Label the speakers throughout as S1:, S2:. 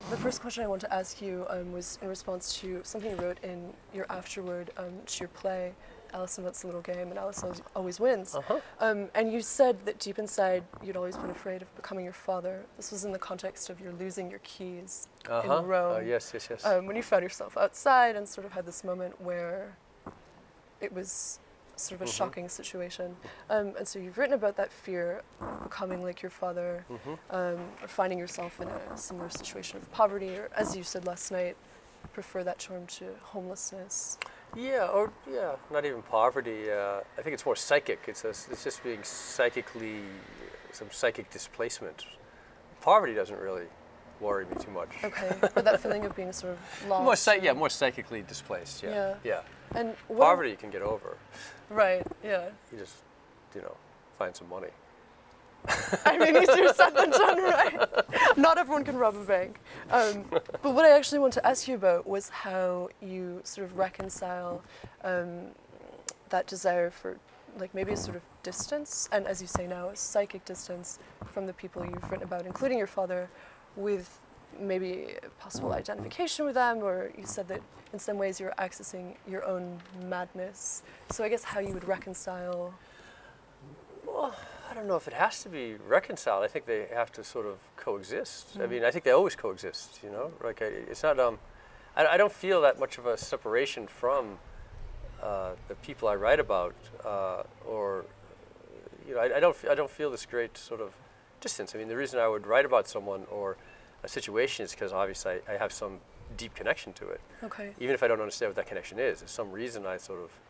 S1: The first question I want to ask you was in response to something you wrote in your afterword to your play, Alice Invents a Little Game, and Alice Always Wins. And you said that deep inside you'd always been afraid of becoming your father. This was in the context of your losing your keys in Rome.
S2: Yes.
S1: When you found yourself outside and sort of had this moment where it was sort of a shocking situation. And so you've written about that fear of becoming like your father, or finding yourself in a similar situation of poverty, or as you said last night, prefer that term to homelessness.
S2: Not even poverty. I think it's more psychic. It's just being psychically, some psychic displacement. Poverty doesn't really worry me too much.
S1: Okay, but that feeling of being sort of lost.
S2: More psychically displaced. Yeah.
S1: And
S2: poverty you can get over.
S1: Right. Yeah.
S2: You just, find some money.
S1: I mean, easier said than done, right? Not everyone can rob a bank. But what I actually want to ask you about was how you sort of reconcile that desire for, like, maybe a sort of distance, and as you say now, a psychic distance from the people you've written about, including your father, with maybe possible identification with them, or you said that in some ways you're accessing your own madness. So I guess how you would reconcile.
S2: Well, I don't know if it has to be reconciled. I think they have to sort of coexist. I mean, I think they always coexist, Like, it's not, I don't feel that much of a separation from the people I write about, or, I don't feel this great sort of distance. I mean, the reason I would write about someone or a situation is because obviously I have some deep connection to it.
S1: Okay.
S2: Even if I don't understand what that connection is, there's some reason I sort of,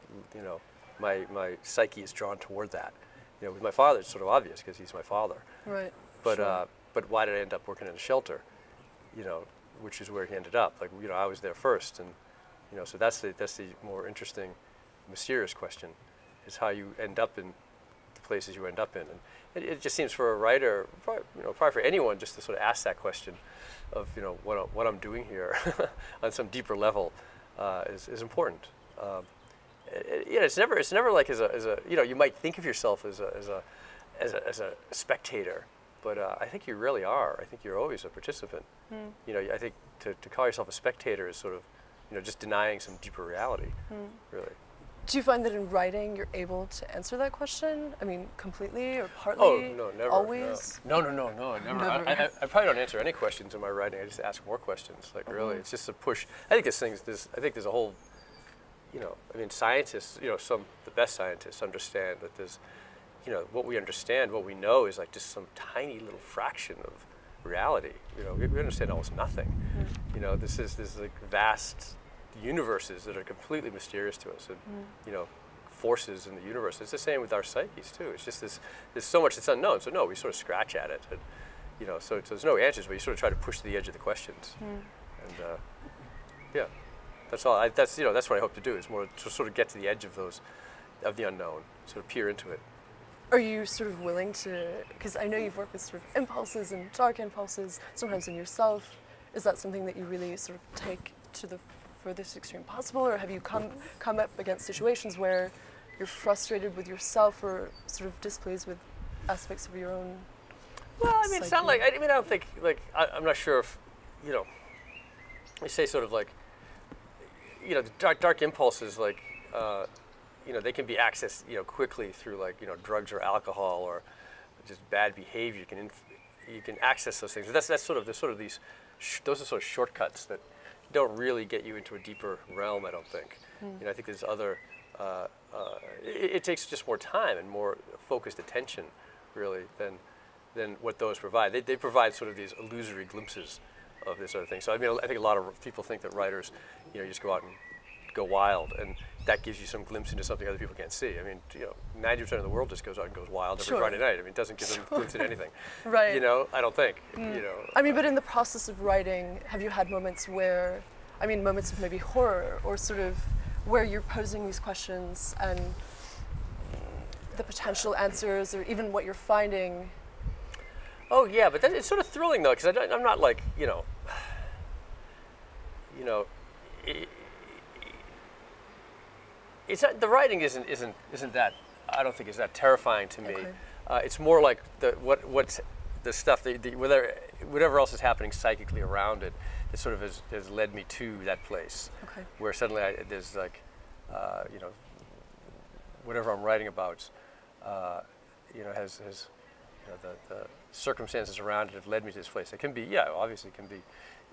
S2: my psyche is drawn toward that. With my father, it's sort of obvious because he's my father.
S1: Right.
S2: But
S1: sure.
S2: But why did I end up working in a shelter? Which is where he ended up. Like, I was there first, and so that's the more interesting, mysterious question, is how you end up in the places you end up in. And it just seems for a writer, probably for anyone, just to sort of ask that question of what I'm doing here on some deeper level is important. It's never like as a you might think of yourself as a spectator, but I think you really are. I think you're always a participant. I think to call yourself a spectator is sort of just denying some deeper reality, really.
S1: Do you find that in writing you're able to answer that question? I mean, completely or partly?
S2: Oh, no, never.
S1: Always?
S2: No, never. I probably don't answer any questions in my writing. I just ask more questions. Like, really, it's just a push. I think there's a whole, scientists, the best scientists understand that there's, what we understand, what we know is like just some tiny little fraction of reality. We understand almost nothing. This is like vast universes that are completely mysterious to us, and forces in the universe. It's the same with our psyches too. It's just there's so much that's unknown. So no, we sort of scratch at it, and so there's no answers, but you sort of try to push to the edge of the questions. And that's all. That's what I hope to do. Is more to sort of get to the edge of the unknown, sort of peer into it.
S1: Are you sort of willing to? Because I know you've worked with sort of impulses and dark impulses, sometimes in yourself. Is that something that you really sort of take to the furthest extreme possible, or have you come up against situations where you're frustrated with yourself or sort of displeased with aspects of your own?
S2: Well, I mean, it's not like, I don't think, like, I'm not sure if, you say sort of like, the dark impulses, like, they can be accessed, quickly through, like, drugs or alcohol or just bad behavior. You can access those things. But those are sort of shortcuts that don't really get you into a deeper realm, I don't think. I think there's other, it takes just more time and more focused attention, really, than what those provide. They provide sort of these illusory glimpses of this other thing. So, I mean, I think a lot of people think that writers, you just go out and go wild, and that gives you some glimpse into something other people can't see. I mean, 90% of the world just goes out and goes wild every Friday night. I mean, it doesn't give them a glimpse into anything.
S1: Right.
S2: I don't think,
S1: I mean, but in the process of writing, have you had moments moments of maybe horror, or sort of where you're posing these questions and the potential answers, or even what you're finding?
S2: Oh yeah, but it's sort of thrilling though, because I'm not like, it's not, the writing isn't that, I don't think is that terrifying to me.
S1: Okay.
S2: It's more like what's the stuff, whatever else is happening psychically around it, it sort of has led me to that place.
S1: Okay.
S2: Where suddenly there's like, whatever I'm writing about, has the circumstances around it have led me to this place. It can be, obviously it can be,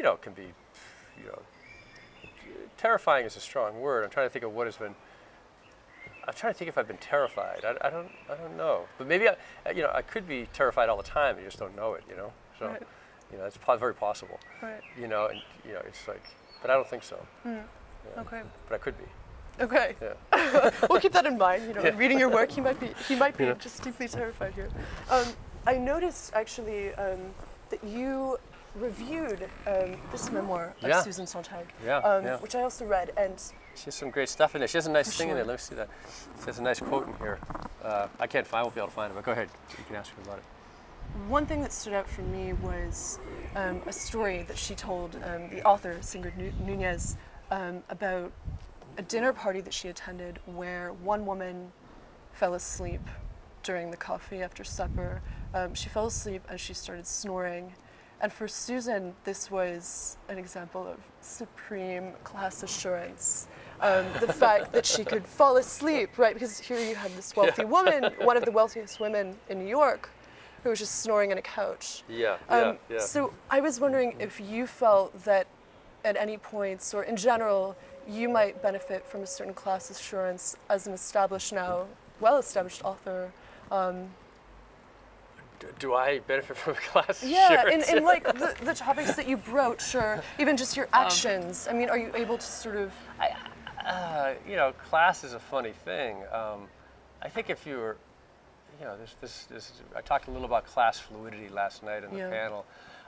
S2: terrifying is a strong word. I'm trying to think of what has been. I'm trying to think if I've been terrified. I don't know. But maybe I could be terrified all the time. You just don't know it. So,
S1: Right.
S2: It's very possible.
S1: Right.
S2: It's like, but I don't think so.
S1: Mm.
S2: Yeah.
S1: Okay.
S2: But I could be.
S1: Okay.
S2: Yeah.
S1: We'll keep that in mind.
S2: Yeah.
S1: Reading your work, he might be
S2: Yeah.
S1: just deeply terrified here. I noticed actually that you reviewed this memoir of
S2: Yeah.
S1: Susan Sontag,
S2: Yeah.
S1: which I also read, and
S2: She has some great stuff in there. She has a nice
S1: For
S2: thing in there.
S1: sure.
S2: Let me see that. She has a nice quote in here. I won't be able to find it, but go ahead. You can ask me about it.
S1: one thing that stood out for me was a story that she told the author, Sigrid Nunez, about a dinner party that she attended where one woman fell asleep during the coffee after supper. She fell asleep as she started snoring. And for Susan, this was an example of supreme class assurance. The fact that she could fall asleep, right? Because here you have this wealthy woman, one of the wealthiest women in New York, who was just snoring on a couch.
S2: Yeah.
S1: So I was wondering if you felt that at any points, or in general, you might benefit from a certain class assurance as an well-established author.
S2: Do I benefit from a class
S1: Yeah,
S2: assurance?
S1: in like the topics that you broach, or even just your actions. I mean, are you able to sort of?
S2: Class is a funny thing. I think if you were, this. I talked a little about class fluidity last night in the
S1: Yeah.
S2: panel,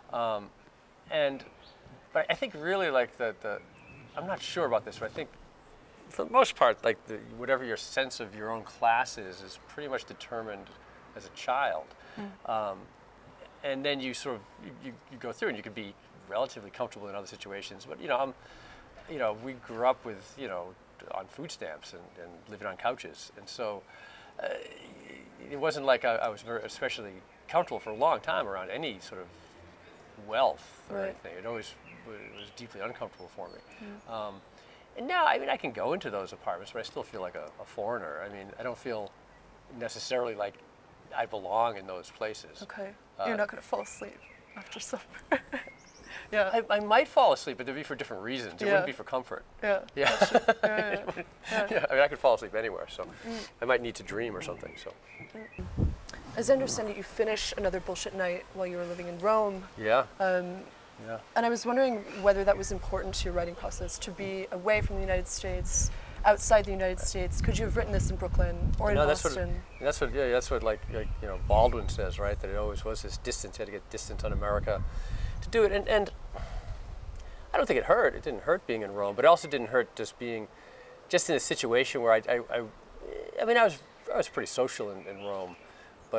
S2: but I think really like I'm not sure about this, but I think for the most part, like whatever your sense of your own class is pretty much determined as a child. And then you sort of you go through, and you can be relatively comfortable in other situations. But we grew up with on food stamps and living on couches, and so it wasn't like I was very especially comfortable for a long time around any sort of wealth or
S1: Right.
S2: anything. It always was deeply uncomfortable for me. And now, I mean, I can go into those apartments, but I still feel like a foreigner. I mean, I don't feel necessarily like I belong in those places.
S1: Okay, you're not going to fall asleep after supper. Yeah.
S2: I might fall asleep, but it'd be for different reasons. It
S1: Yeah.
S2: wouldn't be for comfort.
S1: Yeah.
S2: Yeah.
S1: Yeah.
S2: Yeah. I mean, I could fall asleep anywhere, so I might need to dream or something. So.
S1: As I understand it, you finished Another Bullshit Night while you were living in Rome.
S2: Yeah. Yeah.
S1: And I was wondering whether that was important to your writing process, to be away from the United States, outside the United States. Could you have written this in Brooklyn or in Boston?
S2: That's what like Baldwin says, right? That it always was this distance. You had to get distance on America to do it, and I don't think it hurt. It didn't hurt being in Rome, but it also didn't hurt just being in a situation where I mean, I was pretty social in Rome, but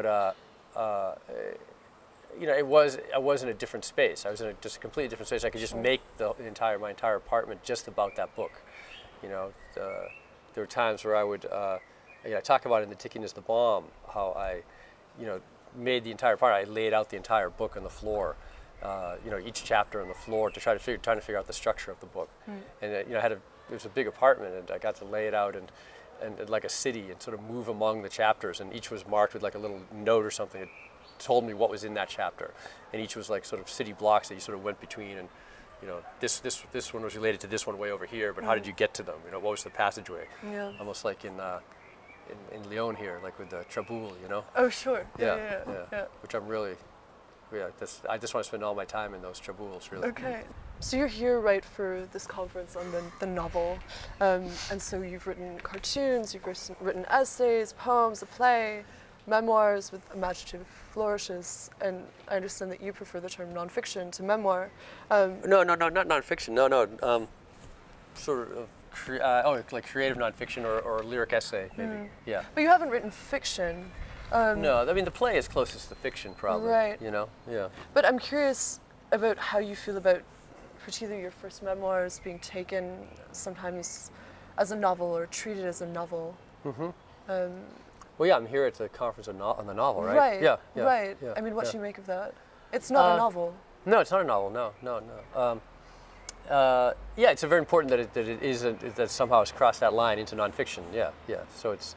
S2: I was in a different space. I was in just a completely different space. I could just make my entire apartment just about that book. There were times where I would, I talk about in The Ticking is the Bomb, how I, made the entire part. I laid out the entire book on the floor, each chapter on the floor to trying to figure out the structure of the book. And it was a big apartment, and I got to lay it out and like a city and sort of move among the chapters, and each was marked with like a little note or something that told me what was in that chapter, and each was like sort of city blocks that you sort of went between, and this one was related to this one way over here, but how did you get to them? What was the passageway?
S1: Yeah.
S2: Almost like in Lyon here, like with the Traboul,
S1: Oh, sure.
S2: Yeah. Which I'm really, I just want to spend all my time in those Trabouls, really.
S1: Okay. So you're here, right, for this conference on the novel, and so you've written cartoons, you've written essays, poems, a play, memoirs with imaginative flourishes, and I understand that you prefer the term nonfiction to memoir.
S2: No, not nonfiction. No. Sort of, like creative nonfiction or lyric essay, maybe. Yeah.
S1: But you haven't written fiction.
S2: No, I mean the play is closest to fiction, probably.
S1: Right.
S2: Yeah.
S1: But I'm curious about how you feel about particularly your first memoirs being taken sometimes as a novel or treated as a novel.
S2: Well, yeah, I'm here at the conference on the novel, right?
S1: Right.
S2: Yeah.
S1: Right.
S2: Yeah,
S1: I mean, what
S2: yeah.
S1: do you make of that? It's not a novel.
S2: No, it's not a novel. No. Yeah, it's very important that it is that somehow it's crossed that line into nonfiction. Yeah. So it's.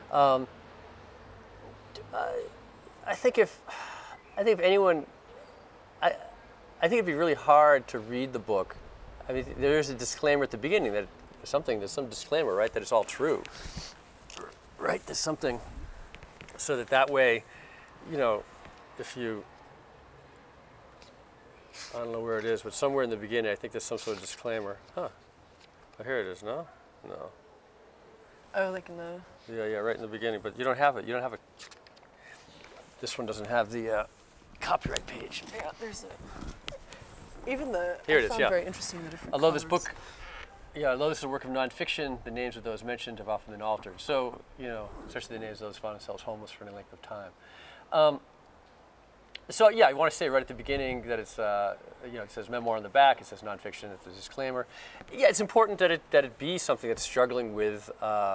S2: I think if anyone, I think it'd be really hard to read the book. I mean, there's a disclaimer at the beginning that there's some disclaimer, right? That it's all true, right? There's something, so that way, if you, I don't know where it is, but somewhere in the beginning, I think there's some sort of disclaimer. Huh? Oh, here it is. No.
S1: Oh, like in the.
S2: Yeah, right in the beginning. But you don't have it. You don't have a. This one doesn't have the copyright page.
S1: Yeah, there's even the.
S2: Here
S1: I
S2: it is.
S1: found
S2: Yeah.
S1: Very interesting the different.
S2: Although this
S1: colors.
S2: book, although this is a work of nonfiction, the names of those mentioned have often been altered. So especially the names of those who found themselves homeless for any length of time. So yeah, I want to say right at the beginning that it's it says memoir on the back. It says nonfiction. It's a disclaimer. Yeah, it's important that it be something that's struggling with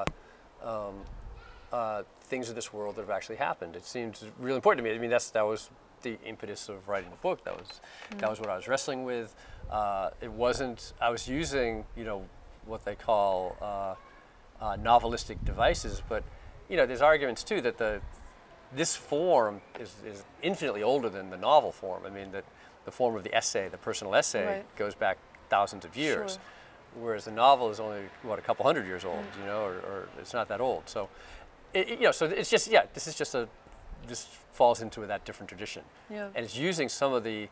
S2: things of this world that have actually happened. It seems really important to me. I mean, that was the impetus of writing the book. That was what I was wrestling with. It wasn't. I was using what they call novelistic devices, but there's arguments too that this form is infinitely older than the novel form. I mean, that the form of the essay, the personal essay,
S1: Right.
S2: goes back thousands of years,
S1: Sure.
S2: whereas the novel is only a couple hundred years old, or it's not that old. So, so it's just this falls into that different tradition,
S1: Yeah.
S2: and it's using some of the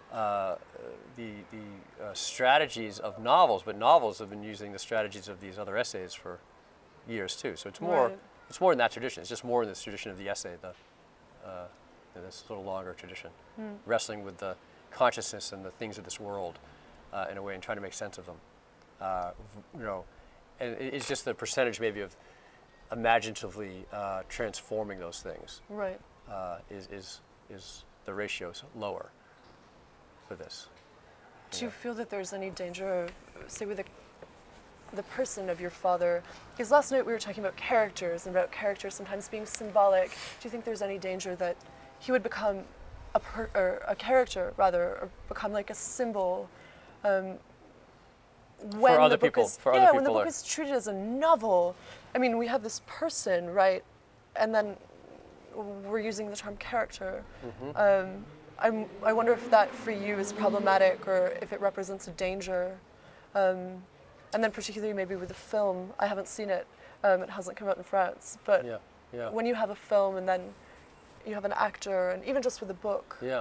S2: strategies of novels, but novels have been using the strategies of these other essays for years too. So it's more.
S1: Right.
S2: It's more in that tradition. It's just more in this tradition of the essay, this little longer tradition, wrestling with the consciousness and the things of this world in a way and trying to make sense of them. And it's just the percentage maybe of imaginatively transforming those things
S1: Right.
S2: is the ratio's lower for this.
S1: Do you feel that there's any danger of, say, with the person of your father? Because last night we were talking about characters and about characters sometimes being symbolic. Do you think there's any danger that he would become a character, rather, or become like a symbol when
S2: For other
S1: the book
S2: people,
S1: is,
S2: for other
S1: yeah, when the
S2: people
S1: book is treated as a novel? I mean, we have this person, right, and then we're using the term character. I wonder if that for you is problematic or if it represents a danger. And then particularly maybe with the film, I haven't seen it. It hasn't come out in France. But
S2: Yeah.
S1: when you have a film and then you have an actor, and even just with a book.
S2: Yeah.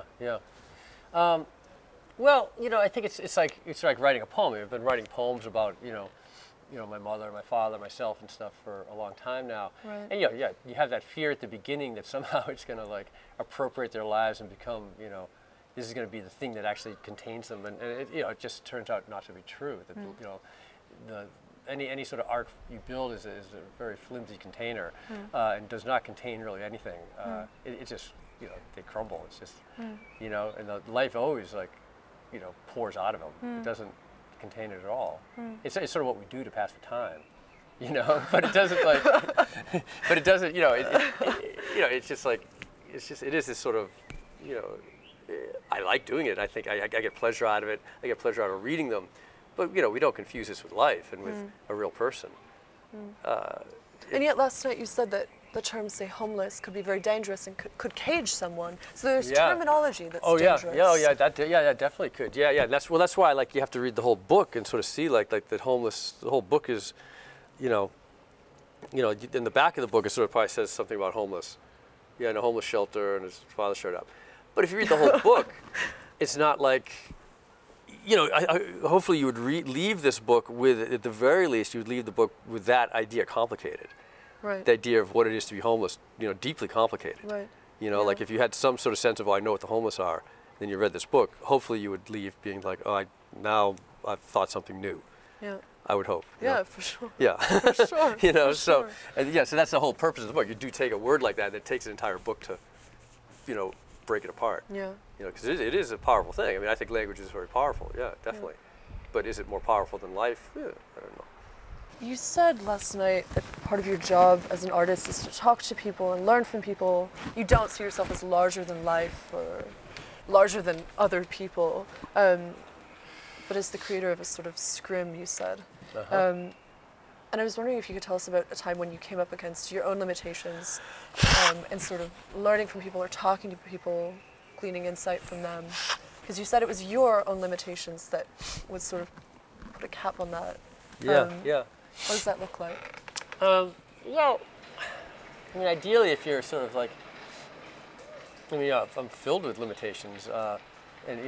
S2: Well, I think it's like writing a poem. I've been writing poems about my mother, my father, myself, and stuff for a long time now.
S1: Right.
S2: And you have that fear at the beginning that somehow it's going to like appropriate their lives and become this is going to be the thing that actually contains them, and it just turns out not to be true. That any sort of art you build is a very flimsy container and does not contain really anything. It just they crumble. It's just and the life always pours out of them. It doesn't contain it at all. It's sort of what we do to pass the time, but it doesn't but it doesn't it's just it is this sort of I like doing it. I think I get pleasure out of it. I get pleasure out of reading them. But we don't confuse this with life and with a real person.
S1: And yet last night you said that the term, say, homeless could be very dangerous and could cage someone. So there's terminology that's dangerous.
S2: That definitely could. Yeah. That's why you have to read the whole book and sort of see like the homeless. The whole book is, in the back of the book it sort of probably says something about homeless. Yeah, in a homeless shelter, and his father showed up. But if you read the whole book, it's not like. Hopefully you would leave this book with, at the very least, you would leave the book with that idea complicated.
S1: Right.
S2: The idea of what it is to be homeless, deeply complicated.
S1: Right.
S2: Like if you had some sort of sense of, I know what the homeless are, then you read this book, hopefully you would leave being like, now I've thought something new.
S1: Yeah.
S2: I would hope.
S1: Yeah, for sure.
S2: Yeah.
S1: For sure.
S2: So that's the whole purpose of the book. You do take a word like that, and it takes an entire book to, break it apart.
S1: Yeah.
S2: Because it is a powerful thing. I mean, I think language is very powerful. Yeah, definitely. But is it more powerful than life? Yeah, I don't know.
S1: You said last night that part of your job as an artist is to talk to people and learn from people. You don't see yourself as larger than life or larger than other people, but as the creator of a sort of scrim, you said. And I was wondering if you could tell us about a time when you came up against your own limitations and sort of learning from people or talking to people, gleaning insight from them. Because you said it was your own limitations that would sort of put a cap on that.
S2: Yeah.
S1: What does that look like?
S2: Well, I mean, ideally, if you're sort of like, I mean, I'm filled with limitations, and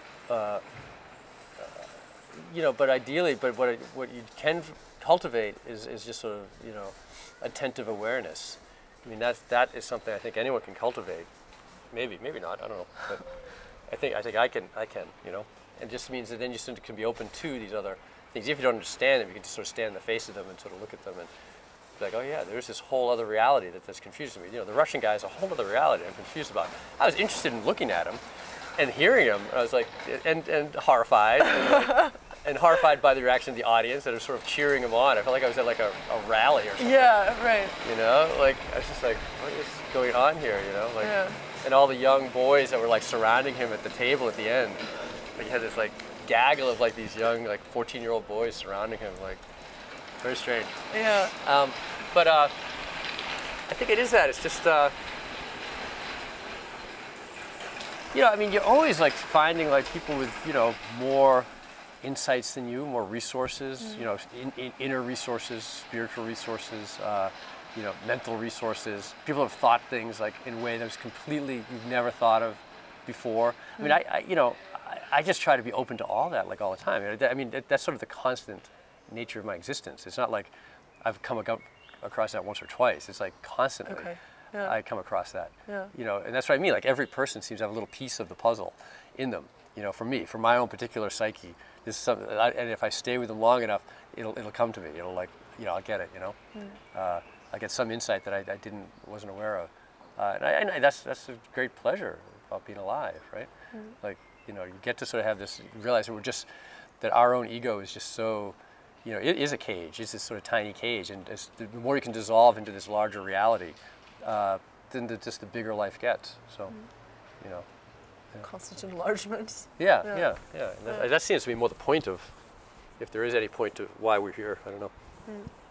S2: but ideally, but what you can cultivate is just sort of attentive awareness. I mean, that is something I think anyone can cultivate. Maybe not. I don't know, but I think I can. And just means that then you sort of can be open to these other things. If you don't understand them, you can just sort of stand in the face of them and sort of look at them and be like, oh yeah, there's this whole other reality that's confusing me. The Russian guy is a whole other reality I'm confused about. I was interested in looking at him and hearing him. I was like, and horrified. And horrified by the reaction of the audience that are sort of cheering him on. I felt like I was at like a rally or something.
S1: Yeah, right.
S2: Like I was just like, what is going on here? And all the young boys that were like surrounding him at the table at the end. Like he had this like gaggle of like these young like 14-year-old boys surrounding him, like very strange.
S1: Yeah.
S2: But I think it is that. It's just I mean, you're always like finding like people with more insights than you, more resources, inner resources, spiritual resources, mental resources. People have thought things like in a way that was completely you've never thought of before. I mean, I just try to be open to all that like all the time. I mean, that's sort of the constant nature of my existence. It's not like I've come across that once or twice. It's like constantly.
S1: Okay. Yeah.
S2: I come across that.
S1: Yeah.
S2: And that's what I mean. Like every person seems to have a little piece of the puzzle in them. For me, for my own particular psyche, this is something. And if I stay with them long enough, it'll come to me. I'll get it. I get some insight that I wasn't aware of, and that's a great pleasure about being alive, right? Like you get to sort of have this, realize that our own ego is just so, it is a cage. It's this sort of tiny cage, and the more you can dissolve into this larger reality, then just the bigger life gets. So, Yeah.
S1: Constant enlargement.
S2: Yeah. And that seems to be more the point of, if there is any point to why we're here. I don't know.